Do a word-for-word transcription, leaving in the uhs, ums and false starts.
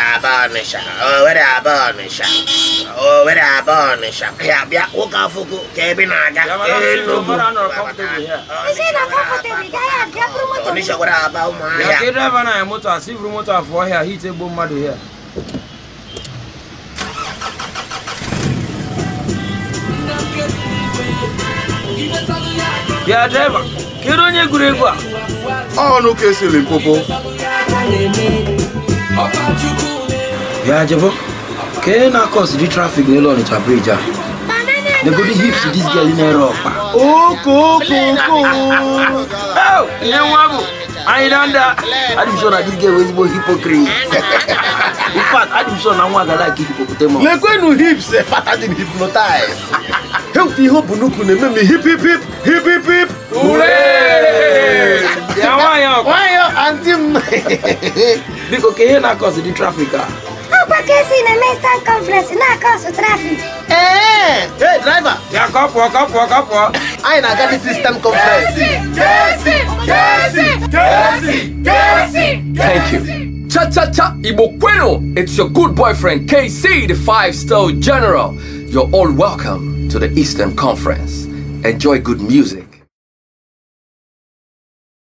Abanisha. Oh, where Abanisha. Oh, where Abanisha. Yeah, yeah, walk off. Kevin, I got a comfortable here. Onisha, what about my hair? I motor, see motor for here. He's a boom mother here. Yeah, driver. Get on your good. Oh, no case, Limpopo. Yeah, Jabo. Can I cause the traffic no on the bridge? The good hips to this girl in Europe. Oh, go, go, go. Oh, you know, I don't know. I'm sure that this girl is more hypocrite. In fact, I'm sure no one like hippopotamus. Le when hips fatter than hypnotize. Help the hope no can make me hip hip hip hip hip hip. Hooray! Yeah, why you? Why you antim? Because can na cause the traffic. Oh, but can see na Mesa conference na cause traffic. Eh, hey driver. Yeah, walk walk up walk up walk. I na got the system conference. Jesse, Jesse, Jesse, Jesse. Thank you. Cha cha cha, Ibo Queno. It's your good boyfriend K C, the five-star general. You're all welcome to the Eastern Conference. Enjoy good music.